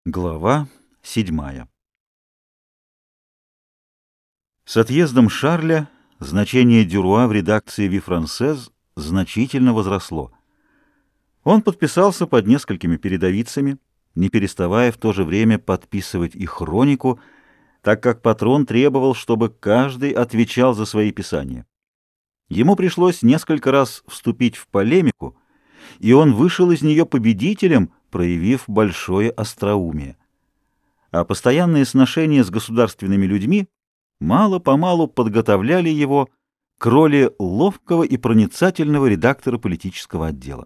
Глава 7. С отъездом Шарля значение Дюруа в редакции «Ви Франсез» значительно возросло. Он подписался под несколькими передовицами, не переставая в то же время подписывать и хронику, так как патрон требовал, чтобы каждый отвечал за свои писания. Ему пришлось несколько раз вступить в полемику, и он вышел из нее победителем, проявив большое остроумие. А постоянные сношения с государственными людьми мало-помалу подготовляли его к роли ловкого и проницательного редактора политического отдела.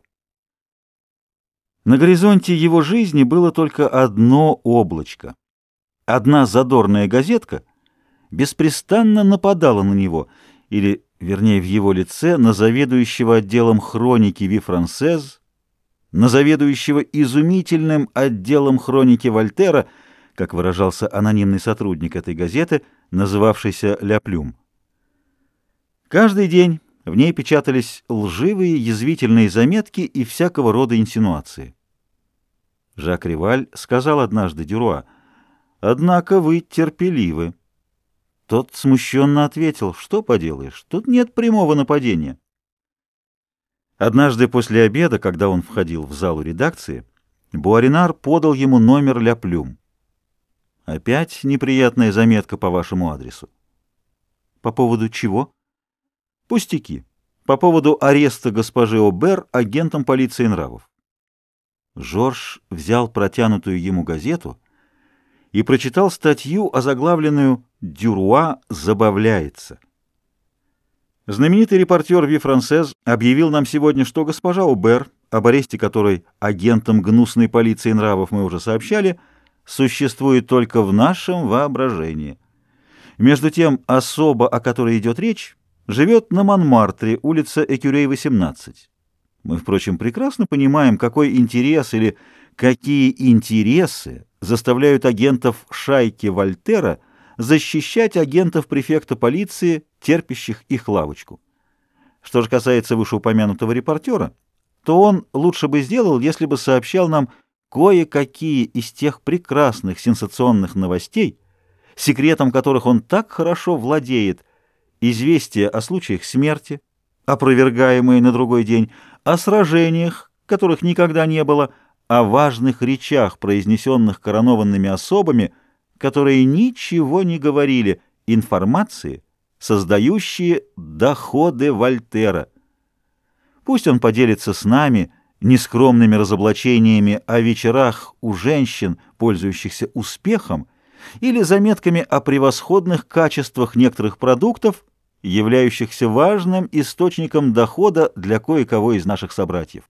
На горизонте его жизни было только одно облачко. Одна задорная газетка беспрестанно нападала на него, или, вернее, в его лице, на заведующего отделом хроники «Ви Франсез», на заведующего изумительным отделом хроники Вольтера, как выражался анонимный сотрудник этой газеты, называвшийся «Ля Плюм». Каждый день в ней печатались лживые, язвительные заметки и всякого рода инсинуации. Жак Риваль сказал однажды Дюруа: «Однако вы терпеливы». Тот смущенно ответил: «Что поделаешь, тут нет прямого нападения». Однажды после обеда, когда он входил в залу редакции, Буаринар подал ему номер «Ля Плюм». «Опять неприятная заметка по вашему адресу». «По поводу чего?» «Пустяки. По поводу ареста госпожи Обер агентом полиции нравов». Жорж взял протянутую ему газету и прочитал статью, озаглавленную «Дюруа забавляется». Знаменитый репортер «Ви Франсез» объявил нам сегодня, что госпожа Обер, об аресте которой агентом гнусной полиции нравов мы уже сообщали, существует только в нашем воображении. Между тем, особа, о которой идет речь, живет на Монмартре, улица Экюрей, 18. Мы, впрочем, прекрасно понимаем, какой интерес или какие интересы заставляют агентов шайки Вольтера защищать агентов префекта полиции, терпящих их лавочку. Что же касается вышеупомянутого репортера, то он лучше бы сделал, если бы сообщал нам кое-какие из тех прекрасных сенсационных новостей, секретом которых он так хорошо владеет: известия о случаях смерти, опровергаемые на другой день, о сражениях, которых никогда не было, о важных речах, произнесенных коронованными особами, которые ничего не говорили, информации, создающие доходы Вольтера. Пусть он поделится с нами нескромными разоблачениями о вечерах у женщин, пользующихся успехом, или заметками о превосходных качествах некоторых продуктов, являющихся важным источником дохода для кое-кого из наших собратьев.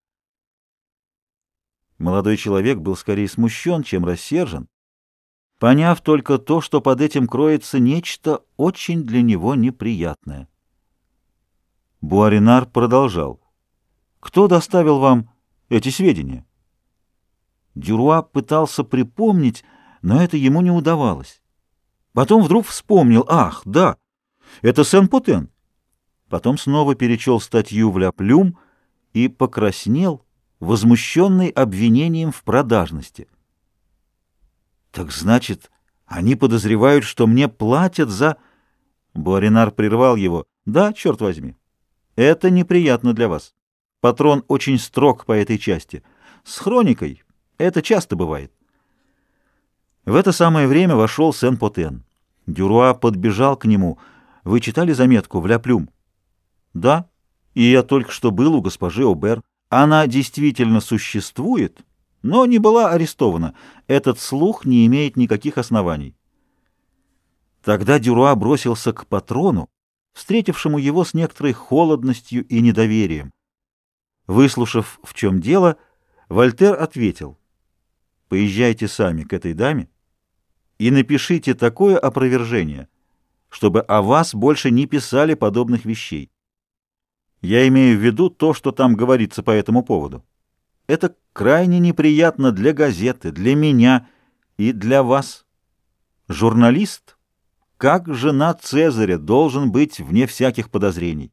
Молодой человек был скорее смущен, чем рассержен, поняв только то, что под этим кроется нечто очень для него неприятное. Буаринар продолжал: «Кто доставил вам эти сведения?» Дюруа пытался припомнить, но это ему не удавалось. Потом вдруг вспомнил: «Ах, да, это Сен-Потен». Потом снова перечел статью в «Ля Плюм» и покраснел, возмущенный обвинением в продажности. «Так значит, они подозревают, что мне платят за...» Буаринар прервал его: «Да, черт возьми, это неприятно для вас. Патрон очень строг по этой части. С хроникой это часто бывает». В это самое время вошел Сен-Потен. Дюруа подбежал к нему. «Вы читали заметку в «Ля Плюм»?» «Да, и я только что был у госпожи Обер. Она действительно существует, но не была арестована. Этот слух не имеет никаких оснований». Тогда Дюруа бросился к патрону, встретившему его с некоторой холодностью и недоверием. Выслушав, в чем дело, Вольтер ответил: «Поезжайте сами к этой даме и напишите такое опровержение, чтобы о вас больше не писали подобных вещей. Я имею в виду то, что там говорится по этому поводу. Это крайне неприятно для газеты, для меня и для вас. Журналист, как жена Цезаря, должен быть вне всяких подозрений».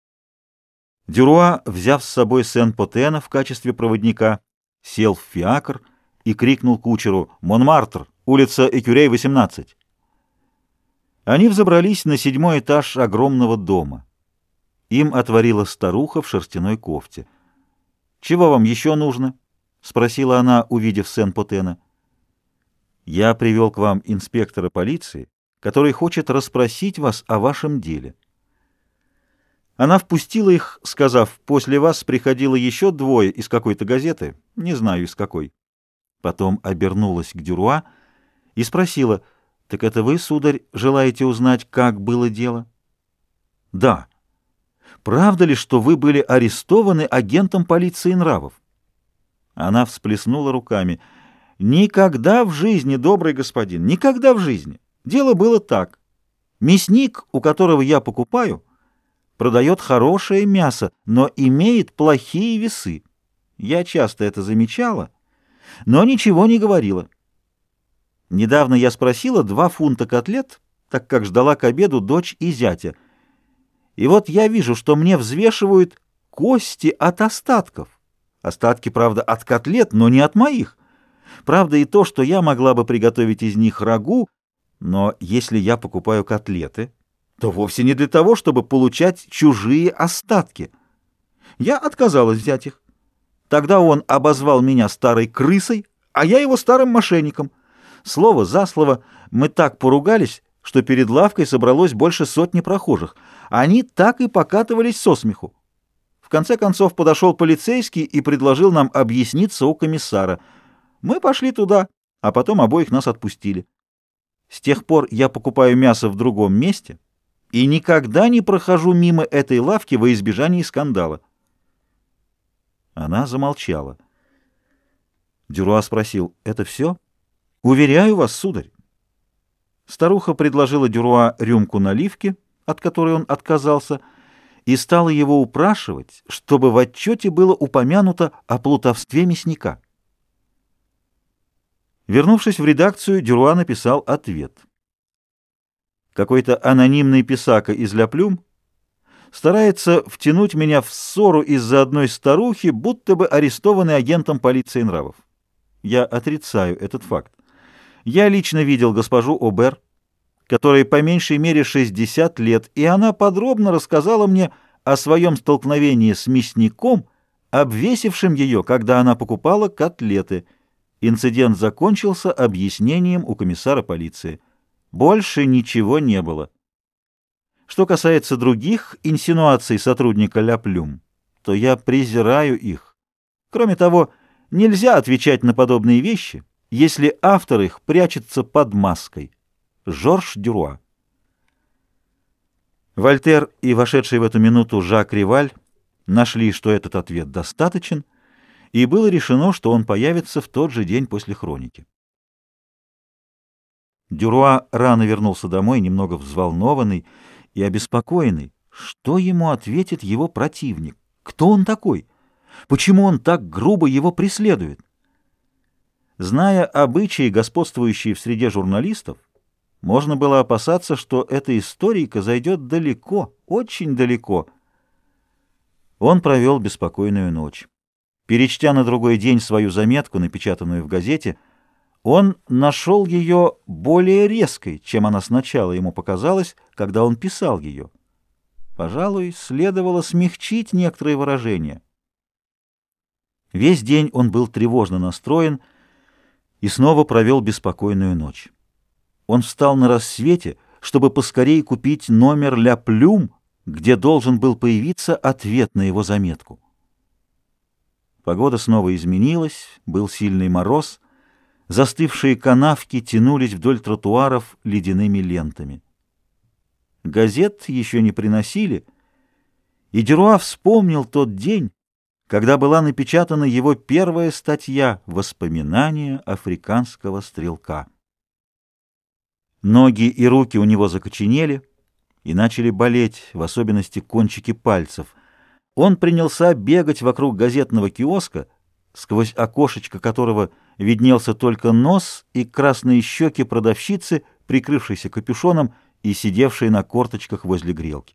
Дюруа, взяв с собой Сен-Потена в качестве проводника, сел в фиакр и крикнул кучеру: «Монмартр, улица Экюрей, 18». Они взобрались на 7-й этаж огромного дома. Им отворила старуха в шерстяной кофте. «Чего вам еще нужно?» — спросила она, увидев Сен-Потена. «Я привел к вам инспектора полиции, который хочет расспросить вас о вашем деле». Она впустила их, сказав: «После вас приходило еще 2 из какой-то газеты, не знаю из какой». Потом обернулась к Дюруа и спросила: «Так это вы, сударь, желаете узнать, как было дело?» «Да». «Правда ли, что вы были арестованы агентом полиции нравов?» Она всплеснула руками. «Никогда в жизни, добрый господин, никогда в жизни. Дело было так. Мясник, у которого я покупаю, продает хорошее мясо, но имеет плохие весы. Я часто это замечала, но ничего не говорила. Недавно я спросила 2 фунта котлет, так как ждала к обеду дочь и зятя. И вот я вижу, что мне взвешивают кости от остатков. Остатки, правда, от котлет, но не от моих. Правда и то, что я могла бы приготовить из них рагу, но если я покупаю котлеты, то вовсе не для того, чтобы получать чужие остатки. Я отказалась взять их. Тогда он обозвал меня старой крысой, а я его старым мошенником. Слово за слово мы так поругались, что перед лавкой собралось больше 100 прохожих. Они так и покатывались со смеху. В конце концов подошел полицейский и предложил нам объясниться у комиссара. Мы пошли туда, а потом обоих нас отпустили. С тех пор я покупаю мясо в другом месте и никогда не прохожу мимо этой лавки во избежание скандала. Она замолчала. Дюруа спросил: «Это все?» «Уверяю вас, сударь». Старуха предложила Дюруа рюмку наливки, от которой он отказался, и стала его упрашивать, чтобы в отчете было упомянуто о плутовстве мясника. Вернувшись в редакцию, Дюруа написал ответ. Какой-то анонимный писака из Ля Плюм старается втянуть меня в ссору из-за одной старухи, будто бы арестованной агентом полиции нравов. Я отрицаю этот факт. Я лично видел госпожу Обер, которой по меньшей мере 60 лет, и она подробно рассказала мне о своем столкновении с мясником, обвесившим ее, когда она покупала котлеты. Инцидент закончился объяснением у комиссара полиции. Больше ничего не было. Что касается других инсинуаций сотрудника Ля Плюм, то я презираю их. Кроме того, нельзя отвечать на подобные вещи, если автор их прячется под маской. Жорж Дюруа. Вольтер и вошедший в эту минуту Жак Риваль нашли, что этот ответ достаточен, и было решено, что он появится в тот же день после хроники. Дюруа рано вернулся домой, немного взволнованный и обеспокоенный. Что ему ответит его противник? Кто он такой? Почему он так грубо его преследует? Зная обычаи, господствующие в среде журналистов, можно было опасаться, что эта историйка зайдет далеко, очень далеко. Он провел беспокойную ночь. Перечтя на другой день свою заметку, напечатанную в газете, он нашел ее более резкой, чем она сначала ему показалась, когда он писал ее. Пожалуй, следовало смягчить некоторые выражения. Весь день он был тревожно настроен и снова провел беспокойную ночь. Он встал на рассвете, чтобы поскорее купить номер «Ля Плюм», где должен был появиться ответ на его заметку. Погода снова изменилась, был сильный мороз, застывшие канавки тянулись вдоль тротуаров ледяными лентами. Газет еще не приносили, и Дюруа вспомнил тот день, когда была напечатана его первая статья «Воспоминания африканского стрелка». Ноги и руки у него закоченели и начали болеть, в особенности кончики пальцев. Он принялся бегать вокруг газетного киоска, сквозь окошечко которого виднелся только нос и красные щеки продавщицы, прикрывшейся капюшоном и сидевшей на корточках возле грелки.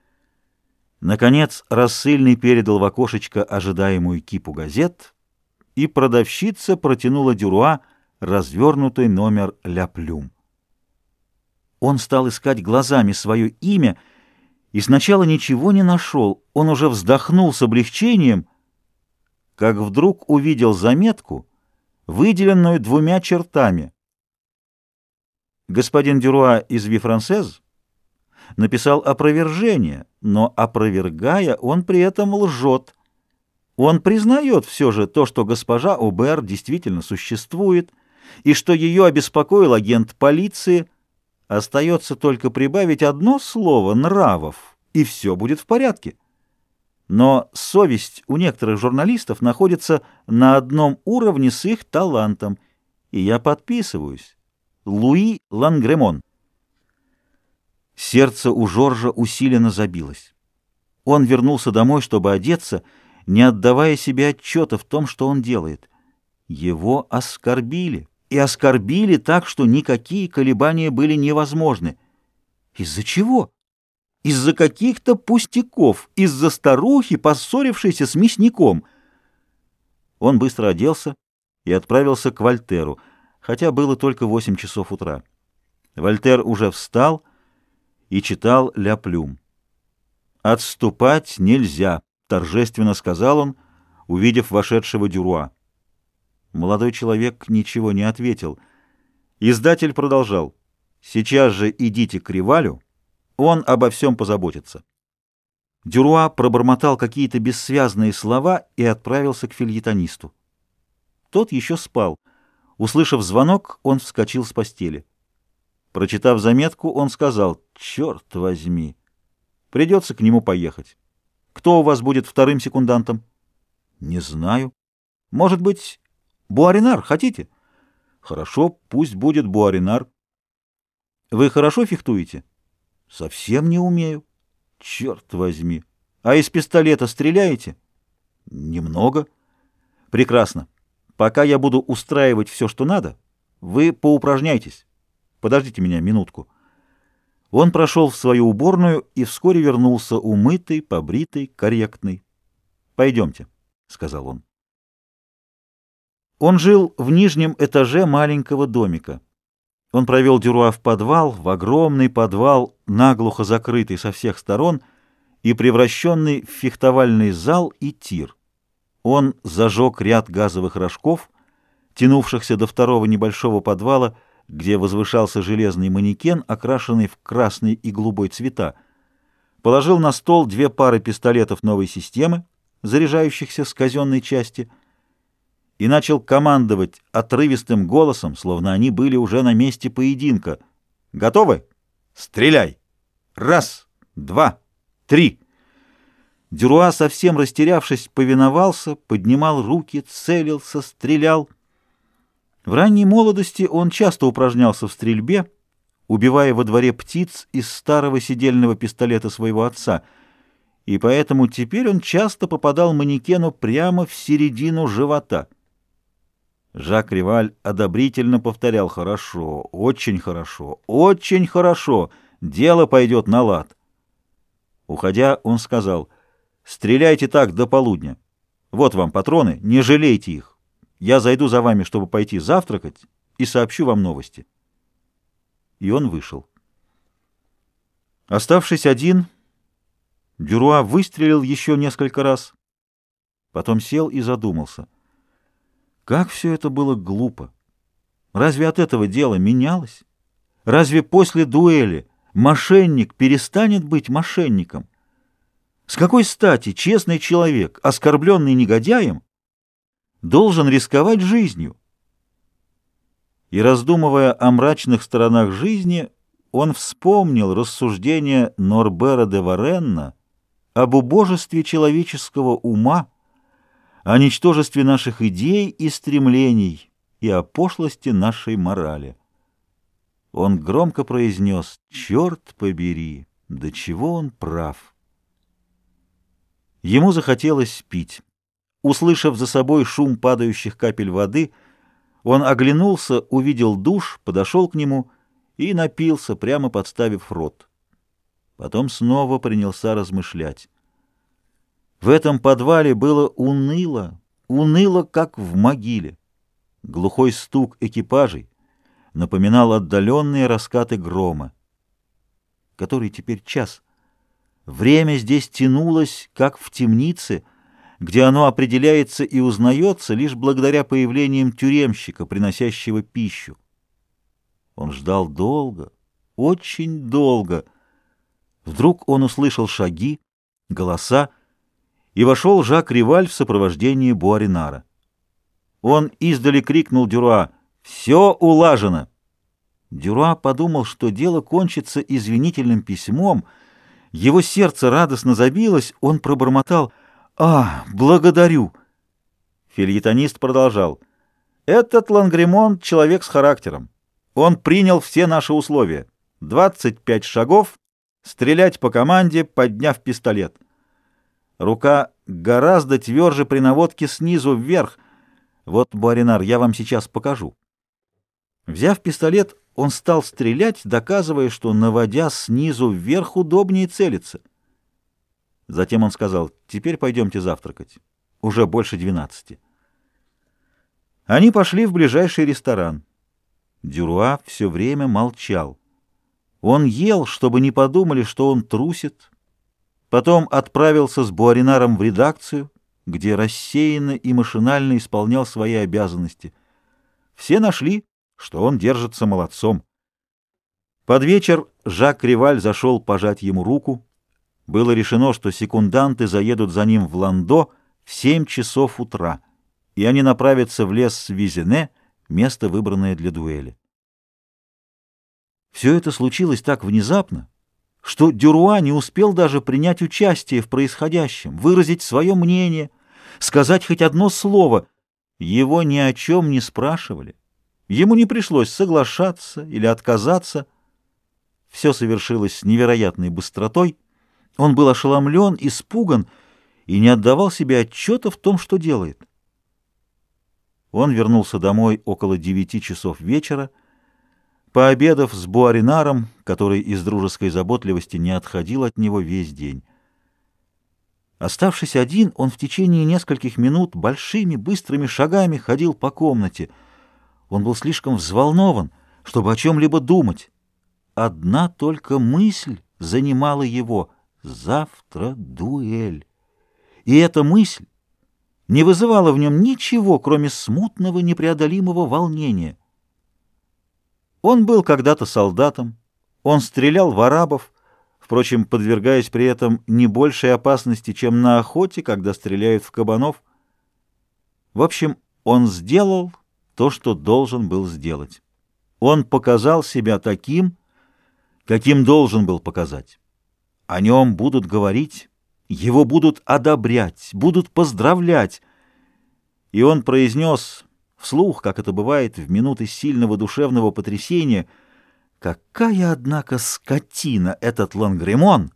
Наконец рассыльный передал в окошечко ожидаемую кипу газет, и продавщица протянула Дюруа развернутый номер «Ля Плюм». Он стал искать глазами свое имя и сначала ничего не нашел. Он уже вздохнул с облегчением, как вдруг увидел заметку, выделенную двумя чертами. Господин Дюруа из «Ви Франсез» написал опровержение, но, опровергая, он при этом лжет. Он признает все же то, что госпожа Обер действительно существует, и что ее обеспокоил агент полиции. Остается только прибавить одно слово «нравов», и все будет в порядке. Но совесть у некоторых журналистов находится на одном уровне с их талантом, и я подписываюсь. Луи Лангремон. Сердце у Жоржа усиленно забилось. Он вернулся домой, чтобы одеться, не отдавая себе отчета в том, что он делает. Его оскорбили. И оскорбили так, что никакие колебания были невозможны. Из-за чего? Из-за каких-то пустяков, из-за старухи, поссорившейся с мясником. Он быстро оделся и отправился к Вольтеру, хотя было только 8 часов утра. Вольтер уже встал и читал «Ля Плюм». «Отступать нельзя», — торжественно сказал он, увидев вошедшего Дюруа. Молодой человек ничего не ответил. Издатель продолжал. «Сейчас же идите к Ривалю, он обо всем позаботится». Дюруа пробормотал какие-то бессвязные слова и отправился к фельетонисту. Тот еще спал. Услышав звонок, он вскочил с постели. Прочитав заметку, он сказал: «Черт возьми! Придется к нему поехать. Кто у вас будет вторым секундантом?» «Не знаю. Может быть, Буаринар хотите?» «Хорошо, пусть будет Буаринар». «Вы хорошо фехтуете?» «Совсем не умею». «Черт возьми! А из пистолета стреляете?» «Немного». «Прекрасно. Пока я буду устраивать все, что надо, вы поупражняйтесь. Подождите меня минутку». Он прошел в свою уборную и вскоре вернулся умытый, побритый, корректный. «Пойдемте», — сказал он. Он жил в нижнем этаже маленького домика. Он провел Дюруа в подвал, в огромный подвал, наглухо закрытый со всех сторон и превращенный в фехтовальный зал и тир. Он зажег ряд газовых рожков, тянувшихся до второго небольшого подвала, где возвышался железный манекен, окрашенный в красный и голубой цвета, положил на стол 2 пары пистолетов новой системы, заряжающихся с казенной части, и начал командовать отрывистым голосом, словно они были уже на месте поединка. «Готовы? Стреляй! 1, 2, 3!» Дюруа, совсем растерявшись, повиновался, поднимал руки, целился, стрелял. В ранней молодости он часто упражнялся в стрельбе, убивая во дворе птиц из старого седельного пистолета своего отца, и поэтому теперь он часто попадал манекену прямо в середину живота. Жак Риваль одобрительно повторял: «Хорошо, очень хорошо, очень хорошо, дело пойдет на лад». Уходя, он сказал: «Стреляйте так до полудня. Вот вам патроны, не жалейте их. Я зайду за вами, чтобы пойти завтракать, и сообщу вам новости». И он вышел. Оставшись один, Дюруа выстрелил еще несколько раз, потом сел и задумался. Как все это было глупо! Разве от этого дело менялось? Разве после дуэли мошенник перестанет быть мошенником? С какой стати честный человек, оскорбленный негодяем, должен рисковать жизнью? И, раздумывая о мрачных сторонах жизни, он вспомнил рассуждения Норбера де Варенна об убожестве человеческого ума, о ничтожестве наших идей и стремлений и о пошлости нашей морали. Он громко произнес: «Черт побери, до чего он прав!» Ему захотелось пить. Услышав за собой шум падающих капель воды, он оглянулся, увидел душ, подошел к нему и напился, прямо подставив рот. Потом снова принялся размышлять. В этом подвале было уныло, уныло, как в могиле. Глухой стук экипажей напоминал отдаленные раскаты грома. Который теперь час? Время здесь тянулось, как в темнице, где оно определяется и узнается лишь благодаря появлениям тюремщика, приносящего пищу. Он ждал долго, очень долго. Вдруг он услышал шаги, голоса, и вошел Жак Риваль в сопровождении Буаринара. Он издали крикнул Дюруа: «Все улажено!» Дюруа подумал, что дело кончится извинительным письмом. Его сердце радостно забилось, он пробормотал: «А, благодарю!» Фельетонист продолжал: «Этот Лангремон — человек с характером. Он принял все наши условия. 25 шагов, стрелять по команде, подняв пистолет. Рука гораздо тверже при наводке снизу вверх. Вот, Буаринар, я вам сейчас покажу». Взяв пистолет, он стал стрелять, доказывая, что, наводя снизу вверх, удобнее целиться. Затем он сказал: «Теперь пойдемте завтракать. Уже больше 12». Они пошли в ближайший ресторан. Дюруа все время молчал. Он ел, чтобы не подумали, что он трусит. Потом отправился с Буаринаром в редакцию, где рассеянно и машинально исполнял свои обязанности. Все нашли, что он держится молодцом. Под вечер Жак Риваль зашел пожать ему руку. Было решено, что секунданты заедут за ним в Ландо в 7 часов утра, и они направятся в лес Визене, место, выбранное для дуэли. Все это случилось так внезапно, что Дюруа не успел даже принять участие в происходящем, выразить свое мнение, сказать хоть одно слово. Его ни о чем не спрашивали. Ему не пришлось соглашаться или отказаться. Все совершилось с невероятной быстротой. Он был ошеломлен, испуган и не отдавал себе отчета в том, что делает. Он вернулся домой около 9 часов вечера, пообедав с Буаринаром, который из дружеской заботливости не отходил от него весь день. Оставшись один, он в течение нескольких минут большими быстрыми шагами ходил по комнате. Он был слишком взволнован, чтобы о чем-либо думать. Одна только мысль занимала его: завтра дуэль. И эта мысль не вызывала в нем ничего, кроме смутного непреодолимого волнения. Он был когда-то солдатом, он стрелял в арабов, впрочем, подвергаясь при этом не большей опасности, чем на охоте, когда стреляют в кабанов. В общем, он сделал то, что должен был сделать. Он показал себя таким, каким должен был показать. О нем будут говорить, его будут одобрять, будут поздравлять. И он произнес вслух, как это бывает в минуты сильного душевного потрясения: «Какая, однако, скотина этот Лангремон!»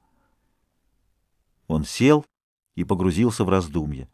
Он сел и погрузился в раздумья.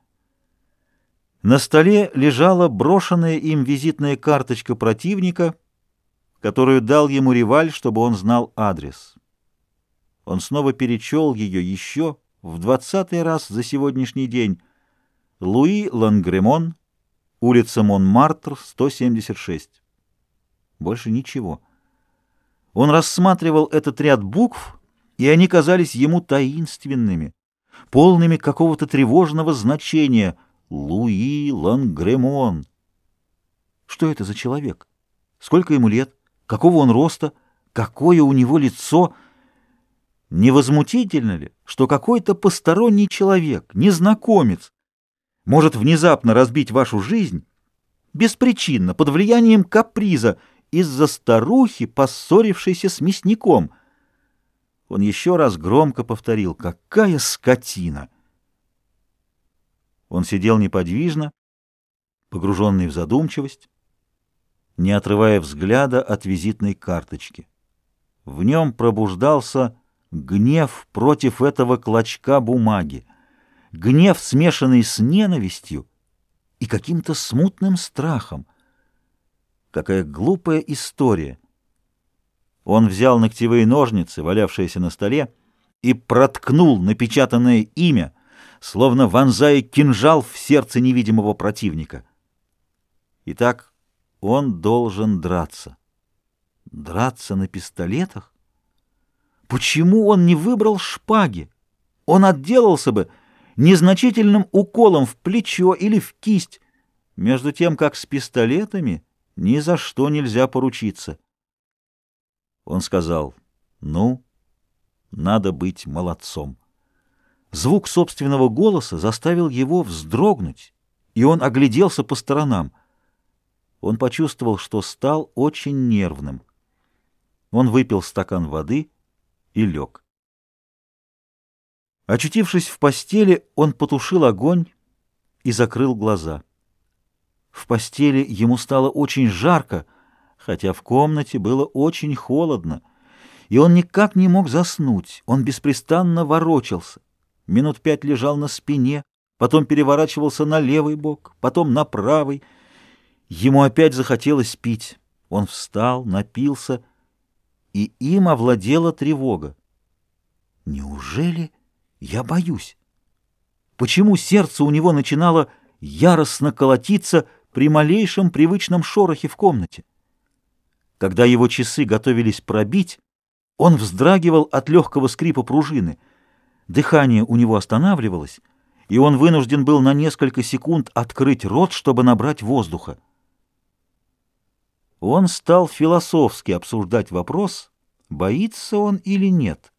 На столе лежала брошенная им визитная карточка противника, которую дал ему Риваль, чтобы он знал адрес. Он снова перечел ее еще в 20-й раз за сегодняшний день. Луи Лангремон, улица Монмартр, 176. Больше ничего. Он рассматривал этот ряд букв, и они казались ему таинственными, полными какого-то тревожного значения. Луи Лангремон. Что это за человек? Сколько ему лет? Какого он роста? Какое у него лицо? Невозмутительно ли, что какой-то посторонний человек, незнакомец, может внезапно разбить вашу жизнь беспричинно, под влиянием каприза, из-за старухи, поссорившейся с мясником? Он еще раз громко повторил: «Какая скотина!» Он сидел неподвижно, погруженный в задумчивость, не отрывая взгляда от визитной карточки. В нем пробуждался гнев против этого клочка бумаги, гнев, смешанный с ненавистью и каким-то смутным страхом. Какая глупая история! Он взял ногтевые ножницы, валявшиеся на столе, и проткнул напечатанное имя, словно вонзая кинжал в сердце невидимого противника. Итак, он должен драться. Драться на пистолетах? Почему он не выбрал шпаги? Он отделался бы незначительным уколом в плечо или в кисть, между тем, как с пистолетами ни за что нельзя поручиться. Он сказал: «Ну, надо быть молодцом». Звук собственного голоса заставил его вздрогнуть, и он огляделся по сторонам. Он почувствовал, что стал очень нервным. Он выпил стакан воды и лег. Очутившись в постели, он потушил огонь и закрыл глаза. В постели ему стало очень жарко, хотя в комнате было очень холодно, и он никак не мог заснуть. Он беспрестанно ворочался. Минут 5 лежал на спине, потом переворачивался на левый бок, потом на правый. Ему опять захотелось пить. Он встал, напился, и им овладела тревога. Неужели я боюсь? Почему сердце у него начинало яростно колотиться при малейшем привычном шорохе в комнате? Когда его часы готовились пробить, он вздрагивал от легкого скрипа пружины. Дыхание у него останавливалось, и он вынужден был на несколько секунд открыть рот, чтобы набрать воздуха. Он стал философски обсуждать вопрос, боится он или нет.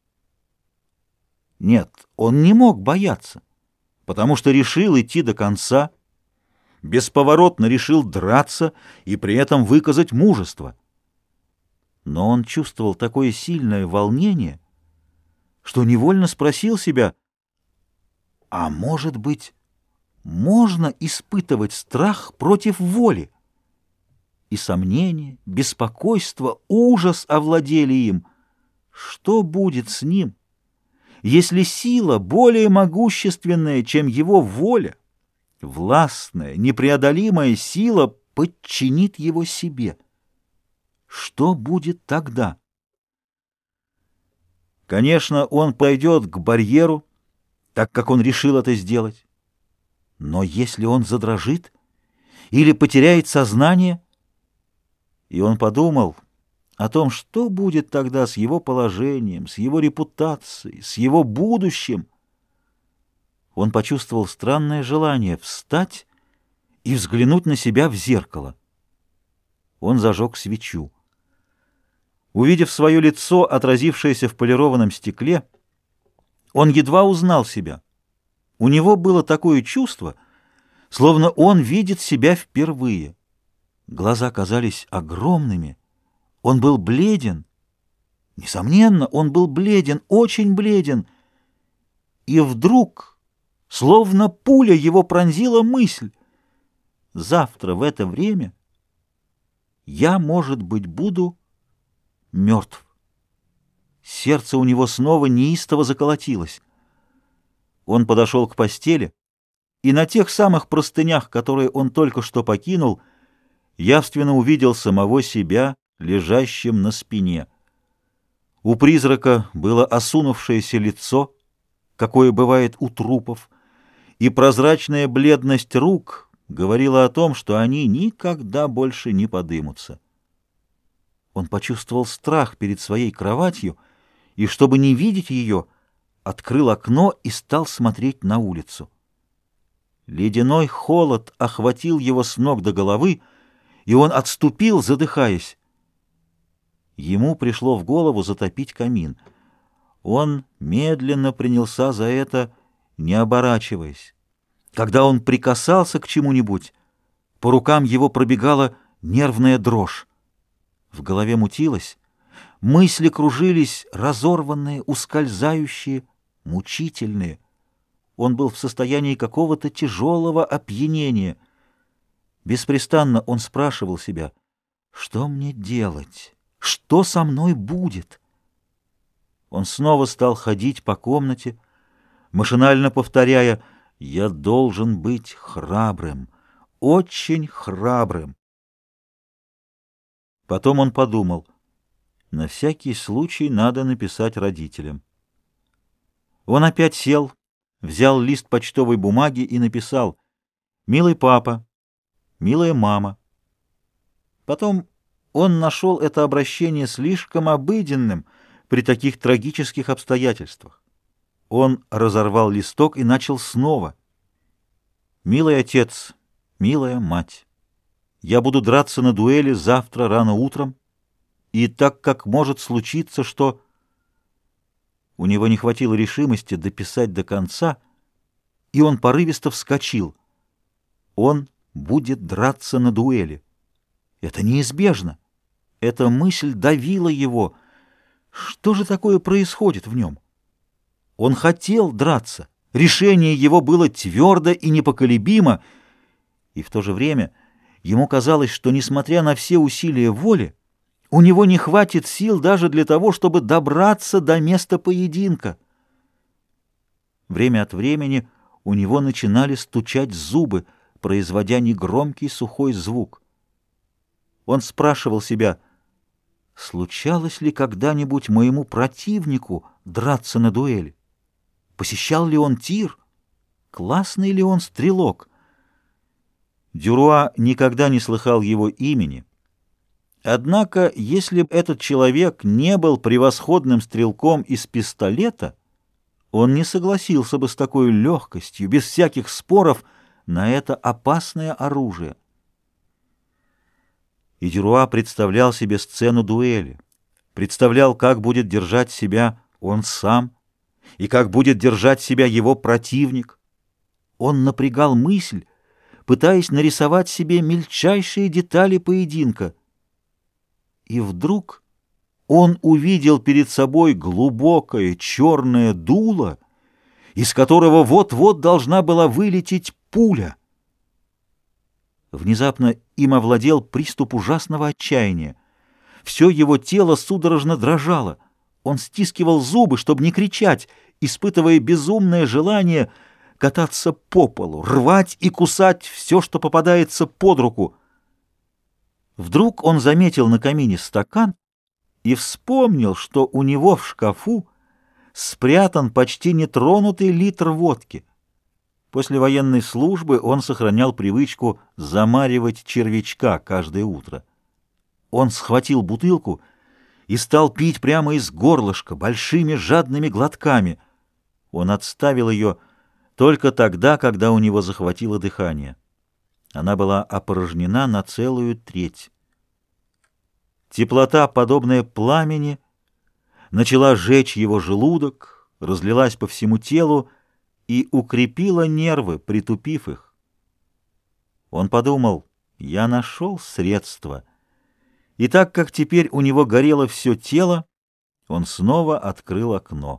Нет, он не мог бояться, потому что решил идти до конца, бесповоротно решил драться и при этом выказать мужество. Но он чувствовал такое сильное волнение, что невольно спросил себя: а может быть, можно испытывать страх против воли? И сомнение, беспокойство, ужас овладели им. Что будет с ним, если сила, более могущественная, чем его воля, властная, непреодолимая сила, подчинит его себе? Что будет тогда? Конечно, он пойдет к барьеру, так как он решил это сделать. Но если он задрожит или потеряет сознание... И он подумал о том, что будет тогда с его положением, с его репутацией, с его будущим. Он почувствовал странное желание встать и взглянуть на себя в зеркало. Он зажег свечу. Увидев свое лицо, отразившееся в полированном стекле, он едва узнал себя. У него было такое чувство, словно он видит себя впервые. Глаза казались огромными. Он был бледен. Несомненно, он был бледен, очень бледен. И вдруг, словно пуля, его пронзила мысль: завтра в это время я, может быть, буду мертв. Сердце у него снова неистово заколотилось. Он подошел к постели, и на тех самых простынях, которые он только что покинул, явственно увидел самого себя, лежащим на спине. У призрака было осунувшееся лицо, какое бывает у трупов, и прозрачная бледность рук говорила о том, что они никогда больше не подымутся. Он почувствовал страх перед своей кроватью, и, чтобы не видеть ее, открыл окно и стал смотреть на улицу. Ледяной холод охватил его с ног до головы, и он отступил, задыхаясь. Ему пришло в голову затопить камин. Он медленно принялся за это, не оборачиваясь. Когда он прикасался к чему-нибудь, по рукам его пробегала нервная дрожь. В голове мутилось, мысли кружились, разорванные, ускользающие, мучительные. Он был в состоянии какого-то тяжелого опьянения. Беспрестанно он спрашивал себя: что мне делать? Что со мной будет? Он снова стал ходить по комнате, машинально повторяя: «Я должен быть храбрым, очень храбрым». Потом он подумал: на всякий случай надо написать родителям. Он опять сел, взял лист почтовой бумаги и написал: «Милый папа, милая мама». Потом он нашел это обращение слишком обыденным при таких трагических обстоятельствах. Он разорвал листок и начал снова. «Милый отец, милая мать, я буду драться на дуэли завтра рано утром, и так как может случиться, что...» У него не хватило решимости дописать до конца, и он порывисто вскочил. Он будет драться на дуэли. Это неизбежно. Эта мысль давила его. Что же такое происходит в нем? Он хотел драться. Решение его было твердо и непоколебимо, и в то же время ему казалось, что, несмотря на все усилия воли, у него не хватит сил даже для того, чтобы добраться до места поединка. Время от времени у него начинали стучать зубы, производя негромкий сухой звук. Он спрашивал себя, случалось ли когда-нибудь моему противнику драться на дуэли? Посещал ли он тир? Классный ли он стрелок? Дюруа никогда не слыхал его имени. Однако, если бы этот человек не был превосходным стрелком из пистолета, он не согласился бы с такой легкостью, без всяких споров, на это опасное оружие. И Дюруа представлял себе сцену дуэли, представлял, как будет держать себя он сам и как будет держать себя его противник. Он напрягал мысль, пытаясь нарисовать себе мельчайшие детали поединка. И вдруг он увидел перед собой глубокое черное дуло, из которого вот-вот должна была вылететь пуля. Внезапно им овладел приступ ужасного отчаяния. Все его тело судорожно дрожало. Он стискивал зубы, чтобы не кричать, испытывая безумное желание кататься по полу, рвать и кусать все, что попадается под руку. Вдруг он заметил на камине стакан и вспомнил, что у него в шкафу спрятан почти нетронутый литр водки. После военной службы он сохранял привычку замаривать червячка каждое утро. Он схватил бутылку и стал пить прямо из горлышка, большими жадными глотками. Он отставил ее только тогда, когда у него захватило дыхание. Она была опорожнена на целую треть. Теплота, подобная пламени, начала жечь его желудок, разлилась по всему телу и укрепила нервы, притупив их. Он подумал, я нашел средство. И так как теперь у него горело все тело, он снова открыл окно.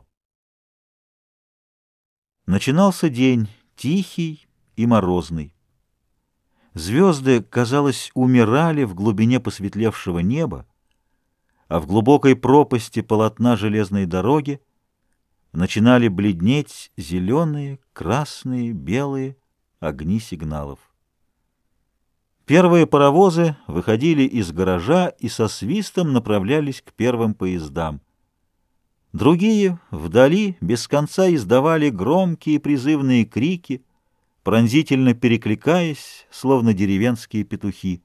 Начинался день, тихий и морозный. Звезды, казалось, умирали в глубине посветлевшего неба, а в глубокой пропасти полотна железной дороги начинали бледнеть зеленые, красные, белые огни сигналов. Первые паровозы выходили из гаража и со свистом направлялись к первым поездам. Другие, вдали, без конца издавали громкие призывные крики, пронзительно перекликаясь, словно деревенские петухи.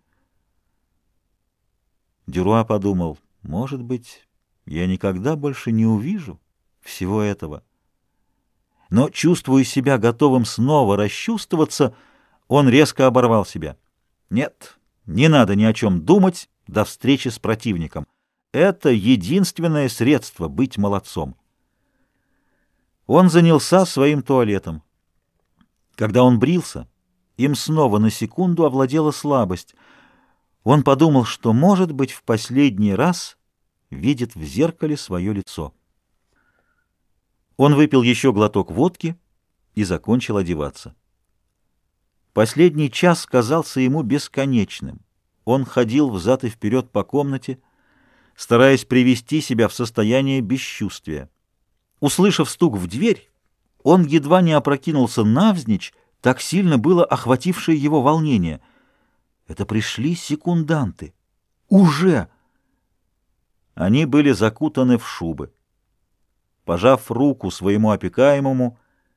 Дюруа подумал, может быть, я никогда больше не увижу всего этого. Но, чувствуя себя готовым снова расчувствоваться, он резко оборвал себя. Нет, не надо ни о чем думать до встречи с противником. Это единственное средство быть молодцом. Он занялся своим туалетом. Когда он брился, им снова на секунду овладела слабость. Он подумал, что, может быть, в последний раз видит в зеркале свое лицо. Он выпил еще глоток водки и закончил одеваться. Последний час казался ему бесконечным. Он ходил взад и вперед по комнате, стараясь привести себя в состояние бесчувствия. Услышав стук в дверь, он едва не опрокинулся навзничь, так сильно было охватившее его волнение. Это пришли секунданты. Уже! Они были закутаны в шубы. Пожав руку своему опекаемому,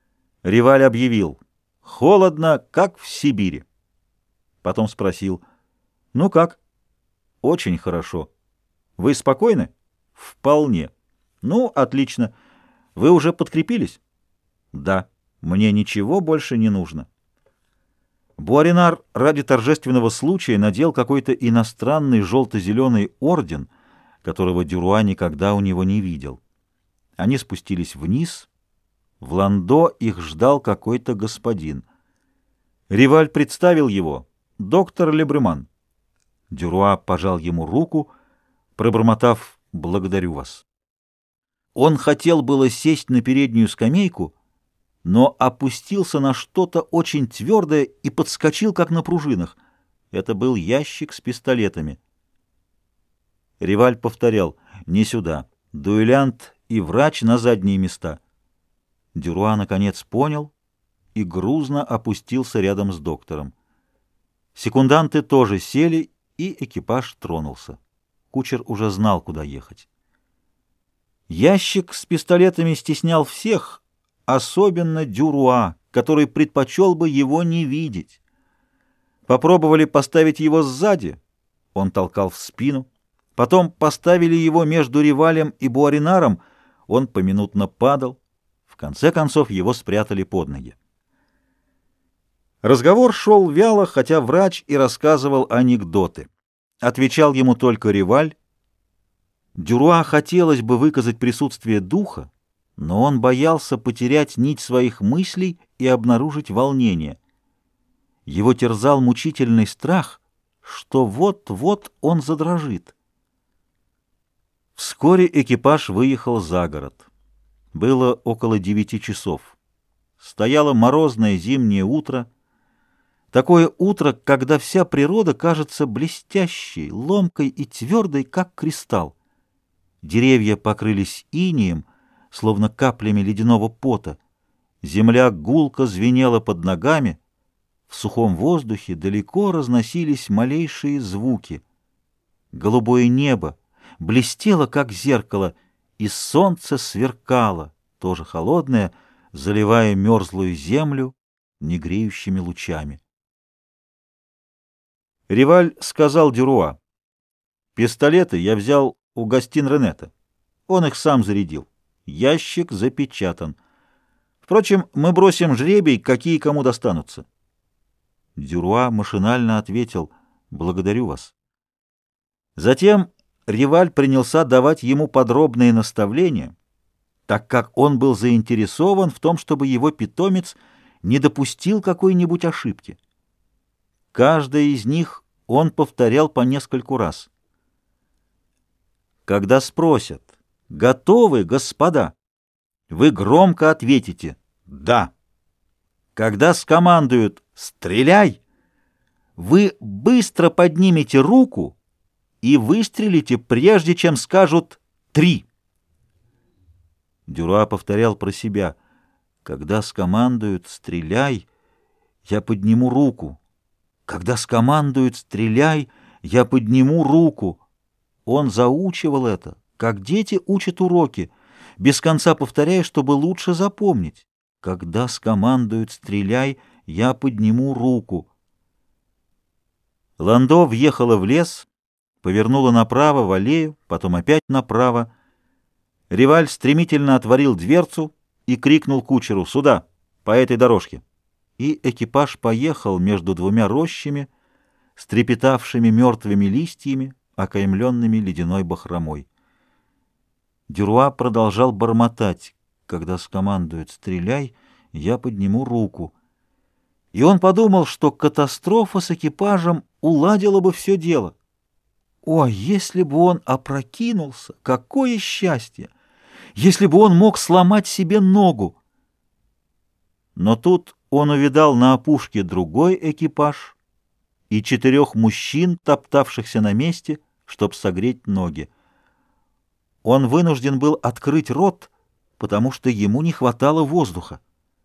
Риваль объявил: «Холодно, как в Сибири». Потом спросил: «Ну как?» «Очень хорошо». «Вы спокойны?» «Вполне». «Ну, отлично. Вы уже подкрепились?» «Да. Мне ничего больше не нужно». Буаринар ради торжественного случая надел какой-то иностранный желто-зеленый орден, которого Дюруа никогда у него не видел. Они спустились вниз. В ландо их ждал какой-то господин. Риваль представил его: доктор Лебреман. Дюруа пожал ему руку, пробормотав: «Благодарю вас». Он хотел было сесть на переднюю скамейку, но опустился на что-то очень твердое и подскочил, как на пружинах. Это был ящик с пистолетами. Риваль повторял: «Не сюда. Дуэлянт и врач на задние места». Дюруа наконец понял и грузно опустился рядом с доктором. Секунданты тоже сели, и экипаж тронулся. Кучер уже знал, куда ехать. Ящик с пистолетами стеснял всех, особенно Дюруа, который предпочел бы его не видеть. Попробовали поставить его сзади, он толкал в спину. Потом поставили его между Ривалем и Буаринаром, он поминутно падал. В конце концов его спрятали под ноги. Разговор шел вяло, хотя врач и рассказывал анекдоты. Отвечал ему только Риваль. Дюруа хотелось бы выказать присутствие духа, но он боялся потерять нить своих мыслей и обнаружить волнение. Его терзал мучительный страх, что вот-вот он задрожит. Вскоре экипаж выехал за город. Было около 9 часов. Стояло морозное зимнее утро. Такое утро, когда вся природа кажется блестящей, ломкой и твердой, как кристалл. Деревья покрылись инеем, словно каплями ледяного пота. Земля гулко звенела под ногами. В сухом воздухе далеко разносились малейшие звуки. Голубое небо блестело, как зеркало, и солнце сверкало, тоже холодное, заливая мерзлую землю негреющими лучами. Риваль сказал Дюруа: «Пистолеты я взял у Гастин Ренета. Он их сам зарядил. Ящик запечатан. Впрочем, мы бросим жребий, какие кому достанутся». Дюруа машинально ответил: «Благодарю вас». Затем Риваль принялся давать ему подробные наставления, так как он был заинтересован в том, чтобы его питомец не допустил какой-нибудь ошибки. Каждое из них он повторял по нескольку раз. Когда спросят: «Готовы, господа?», вы громко ответите: «Да». Когда скомандуют: «Стреляй!», вы быстро поднимете руку и выстрелите, прежде чем скажут «3». Дюруа повторял про себя: «Когда скомандуют «Стреляй!», я подниму руку. Когда скомандуют «Стреляй!», я подниму руку». Он заучивал это, как дети учат уроки, без конца повторяя, чтобы лучше запомнить. Когда скомандуют «Стреляй!», я подниму руку. Ландо въехала в лес, повернула направо в аллею, потом опять направо. Риваль стремительно отворил дверцу и крикнул кучеру: «Сюда, по этой дорожке». И экипаж поехал между двумя рощами, стрепетавшими мертвыми листьями, окаймленными ледяной бахромой. Дюруа продолжал бормотать: «Когда скомандуют «Стреляй!», я подниму руку». И он подумал, что катастрофа с экипажем уладила бы все дело. О, если бы он опрокинулся, какое счастье! Если бы он мог сломать себе ногу! Но тут он увидал на опушке другой экипаж и 4 мужчин, топтавшихся на месте, чтобы согреть ноги. Он вынужден был открыть рот, потому что ему не хватало воздуха.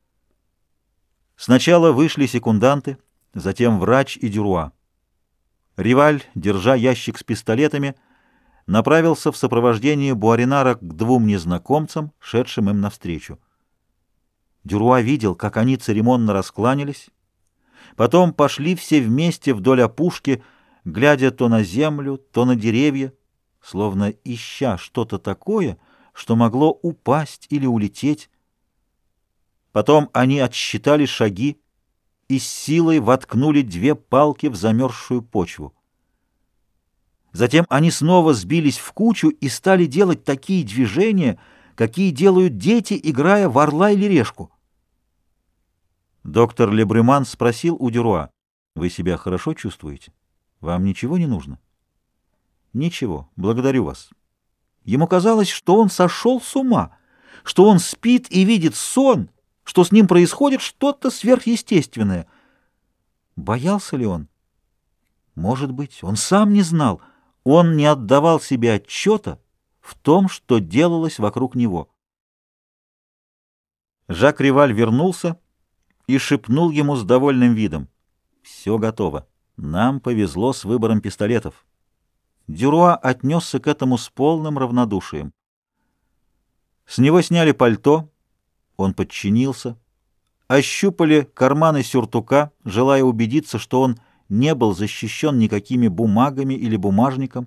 Сначала вышли секунданты, затем врач и Дюруа. Риваль, держа ящик с пистолетами, направился в сопровождении Буаринара к 2 незнакомцам, шедшим им навстречу. Дюруа видел, как они церемонно раскланялись, потом пошли все вместе вдоль опушки, глядя то на землю, то на деревья, словно ища что-то такое, что могло упасть или улететь. Потом они отсчитали шаги и с силой воткнули 2 палки в замерзшую почву. Затем они снова сбились в кучу и стали делать такие движения, какие делают дети, играя в орла или решку. Доктор Лебрюман спросил у Дюруа: «Вы себя хорошо чувствуете? Вам ничего не нужно?» «Ничего, благодарю вас». Ему казалось, что он сошел с ума, что он спит и видит сон, что с ним происходит что-то сверхъестественное. Боялся ли он? Может быть, он сам не знал. Он не отдавал себе отчета в том, что делалось вокруг него. Жак Риваль вернулся и шепнул ему с довольным видом: «Все готово. Нам повезло с выбором пистолетов». Дюруа отнесся к этому с полным равнодушием. С него сняли пальто, он подчинился, ощупали карманы сюртука, желая убедиться, что он не был защищен никакими бумагами или бумажником.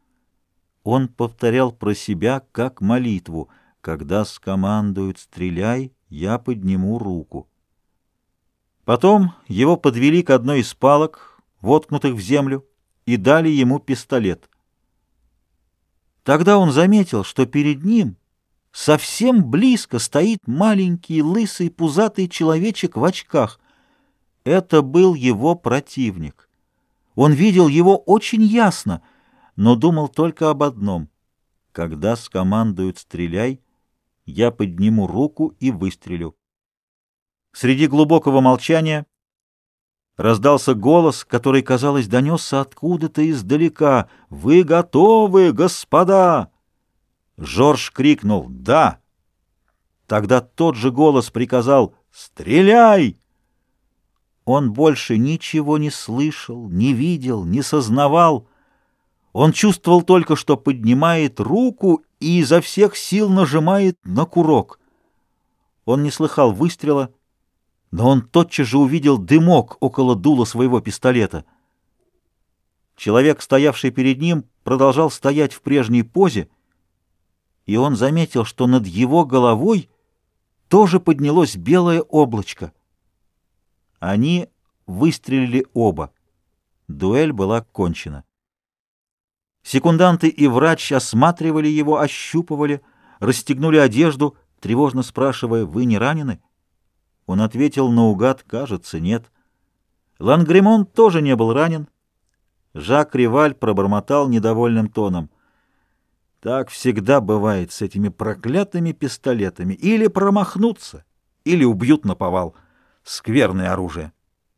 Он повторял про себя как молитву: «Когда скомандуют стреляй, я подниму руку». Потом его подвели к одной из палок, воткнутых в землю, и дали ему пистолет. Тогда он заметил, что перед ним совсем близко стоит маленький, лысый, пузатый человечек в очках. Это был его противник. Он видел его очень ясно, но думал только об одном: когда скомандуют «стреляй», я подниму руку и выстрелю. Среди глубокого молчания раздался голос, который, казалось, донесся откуда-то издалека: «Вы готовы, господа?» Жорж крикнул «Да!». Тогда тот же голос приказал «Стреляй!». Он больше ничего не слышал, не видел, не сознавал. Он чувствовал только, что поднимает руку и изо всех сил нажимает на курок. Он не слыхал выстрела, но он тотчас же увидел дымок около дула своего пистолета. Человек, стоявший перед ним, продолжал стоять в прежней позе, и он заметил, что над его головой тоже поднялось белое облачко. Они выстрелили оба. Дуэль была кончена. Секунданты и врач осматривали его, ощупывали, расстегнули одежду, тревожно спрашивая: «Вы не ранены?» Он ответил наугад: «Кажется, нет». Лангремон тоже не был ранен. Жак Риваль пробормотал недовольным тоном: «Так всегда бывает с этими проклятыми пистолетами. Или промахнутся, или убьют наповал. Скверное оружие».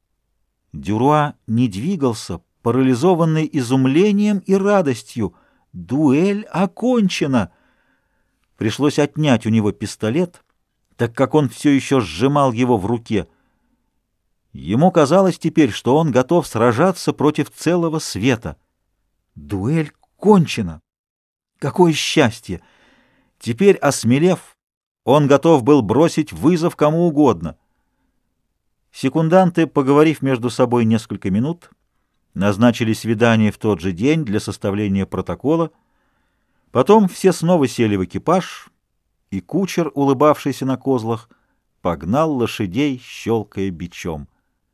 Дюруа не двигался, парализованный изумлением и радостью. Дуэль окончена. Пришлось отнять у него пистолет, так как он все еще сжимал его в руке. Ему казалось теперь, что он готов сражаться против целого света. Дуэль кончена. Какое счастье! Теперь, осмелев, он готов был бросить вызов кому угодно. Секунданты, поговорив между собой несколько минут, назначили свидание в тот же день для составления протокола. Потом все снова сели в экипаж, и кучер, улыбавшийся на козлах, погнал лошадей, щелкая бичом.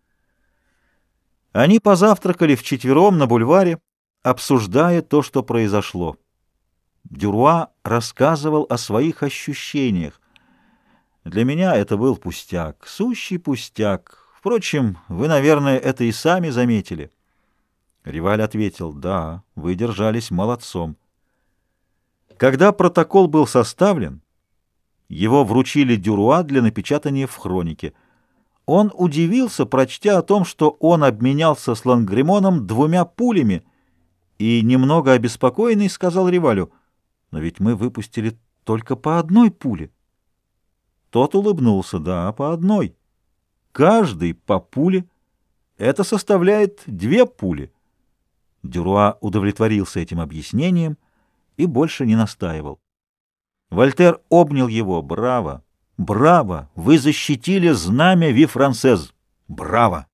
Они позавтракали вчетвером на бульваре, обсуждая то, что произошло. Дюруа рассказывал о своих ощущениях. «Для меня это был пустяк, сущий пустяк. Впрочем, вы, наверное, это и сами заметили». Риваль ответил: «Да, вы держались молодцом». Когда протокол был составлен, его вручили Дюруа для напечатания в хронике. Он удивился, прочтя о том, что он обменялся с Лангремоном 2 пулями, и, немного обеспокоенный, сказал Ривалю: «Но ведь мы выпустили только по 1 пуле». Тот улыбнулся: «Да, по 1. Каждый по пуле. Это составляет 2 пули». Дюруа удовлетворился этим объяснением и больше не настаивал. Вольтер обнял его: «Браво! Браво! Вы защитили знамя Ви-Франсез! Браво!»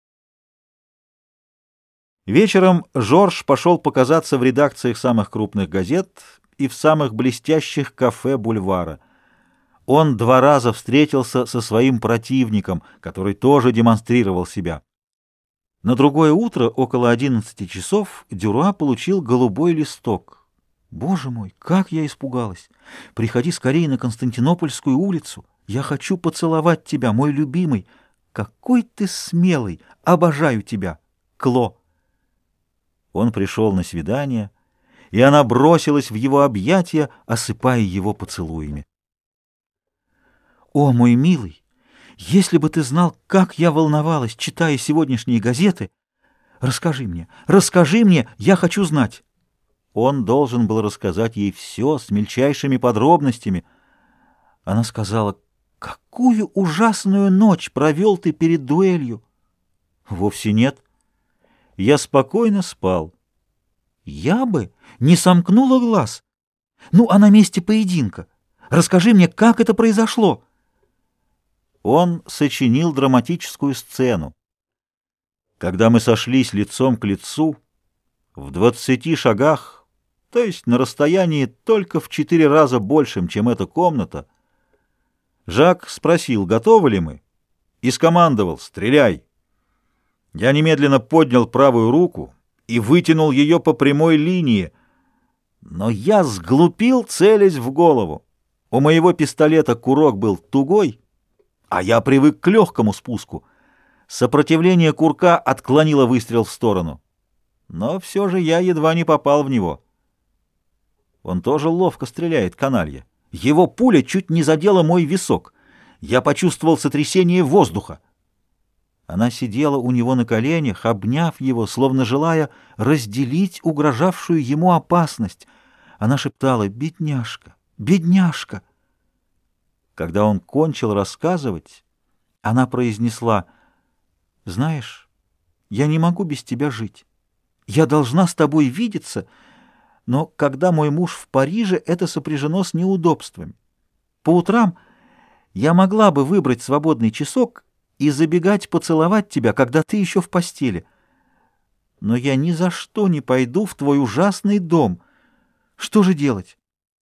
Вечером Жорж пошел показаться в редакциях самых крупных газет и в самых блестящих кафе бульвара. Он 2 раза встретился со своим противником, который тоже демонстрировал себя. На другое утро, около 11 часов, Дюруа получил голубой листок. «Боже мой, как я испугалась! Приходи скорее на Константинопольскую улицу. Я хочу поцеловать тебя, мой любимый. Какой ты смелый! Обожаю тебя! Кло!» Он пришел на свидание, и она бросилась в его объятия, осыпая его поцелуями. «О, мой милый, если бы ты знал, как я волновалась, читая сегодняшние газеты! Расскажи мне, я хочу знать!» Он должен был рассказать ей все с мельчайшими подробностями. Она сказала: «Какую ужасную ночь провел ты перед дуэлью!» «Вовсе нет. Я спокойно спал». «Я бы не сомкнула глаз. Ну, а на месте поединка? Расскажи мне, как это произошло?» Он сочинил драматическую сцену. Когда мы сошлись лицом к лицу, в 20 шагах, то есть на расстоянии только в 4 раза большим, чем эта комната, Жак спросил, готовы ли мы, и скомандовал: «Стреляй!». Я немедленно поднял правую руку и вытянул ее по прямой линии, но я сглупил, целясь в голову. У моего пистолета курок был тугой, а я привык к легкому спуску. Сопротивление курка отклонило выстрел в сторону. Но все же я едва не попал в него. Он тоже ловко стреляет, каналья. Его пуля чуть не задела мой висок. Я почувствовал сотрясение воздуха. Она сидела у него на коленях, обняв его, словно желая разделить угрожавшую ему опасность. Она шептала: «Бедняжка, бедняжка». Когда он кончил рассказывать, она произнесла: «Знаешь, я не могу без тебя жить. Я должна с тобой видеться, но когда мой муж в Париже, это сопряжено с неудобствами. По утрам я могла бы выбрать свободный часок и забегать поцеловать тебя, когда ты еще в постели. Но я ни за что не пойду в твой ужасный дом. Что же делать?»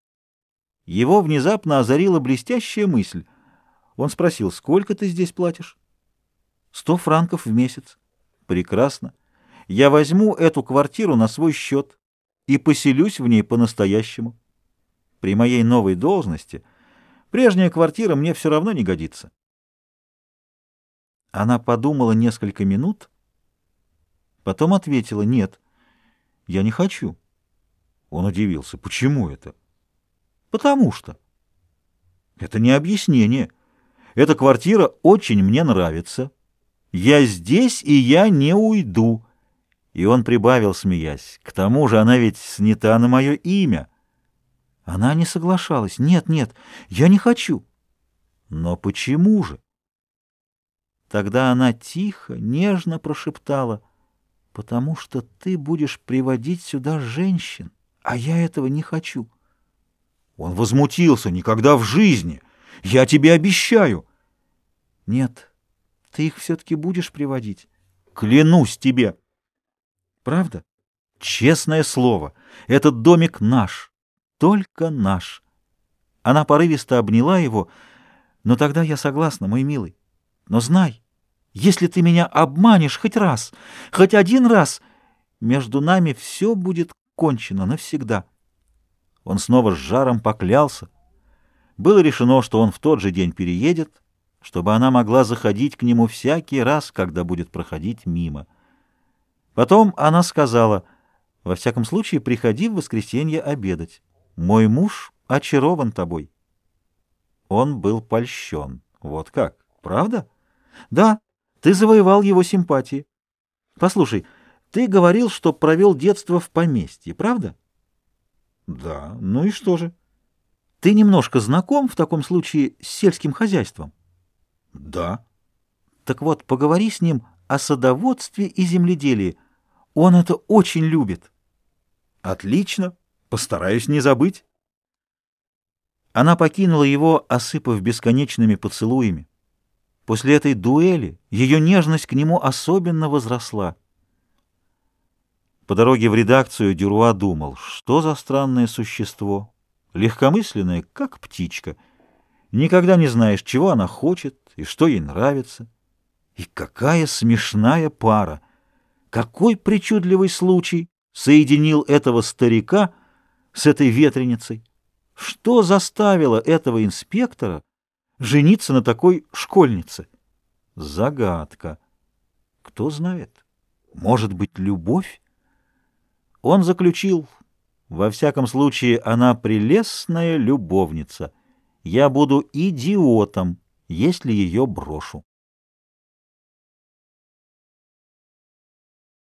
Его внезапно озарила блестящая мысль. Он спросил: «Сколько ты здесь платишь?» 100 франков в месяц. «Прекрасно. Я возьму эту квартиру на свой счет и поселюсь в ней по-настоящему. При моей новой должности прежняя квартира мне все равно не годится». Она подумала несколько минут, потом ответила: «Нет, я не хочу». Он удивился: «Почему это?» «Потому что». «Это не объяснение. Эта квартира очень мне нравится. Я здесь, и я не уйду». И он прибавил, смеясь: «К тому же она ведь снята на мое имя». Она не соглашалась: «Нет, нет, я не хочу». «Но почему же?» Тогда она тихо, нежно прошептала: «Потому что ты будешь приводить сюда женщин, а я этого не хочу». Он возмутился: «Никогда в жизни! Я тебе обещаю!» «Нет, ты их все-таки будешь приводить. Клянусь тебе!» «Правда? Честное слово, этот домик наш, только наш». Она порывисто обняла его: «Но тогда я согласна, мой милый. Но знай, если ты меня обманешь хоть раз, хоть один раз, между нами все будет кончено навсегда». Он снова с жаром поклялся. Было решено, что он в тот же день переедет, чтобы она могла заходить к нему всякий раз, когда будет проходить мимо. Потом она сказала: «Во всяком случае, приходи в воскресенье обедать. Мой муж очарован тобой». Он был польщен. «Вот как? Правда?» «Да, ты завоевал его симпатии. Послушай, ты говорил, что провел детство в поместье, правда?» «Да, ну и что же?» «Ты немножко знаком в таком случае с сельским хозяйством?» «Да». «Так вот, поговори с ним о садоводстве и земледелии. Он это очень любит». «Отлично, постараюсь не забыть». Она покинула его, осыпав бесконечными поцелуями. После этой дуэли ее нежность к нему особенно возросла. По дороге в редакцию Дюруа думал, что за странное существо, легкомысленное, как птичка. Никогда не знаешь, чего она хочет и что ей нравится. И какая смешная пара! Какой причудливый случай соединил этого старика с этой ветреницей! Что заставило этого инспектора жениться на такой школьнице? Загадка. Кто знает? Может быть, любовь? Он заключил: во всяком случае, она прелестная любовница. Я буду идиотом, если ее брошу.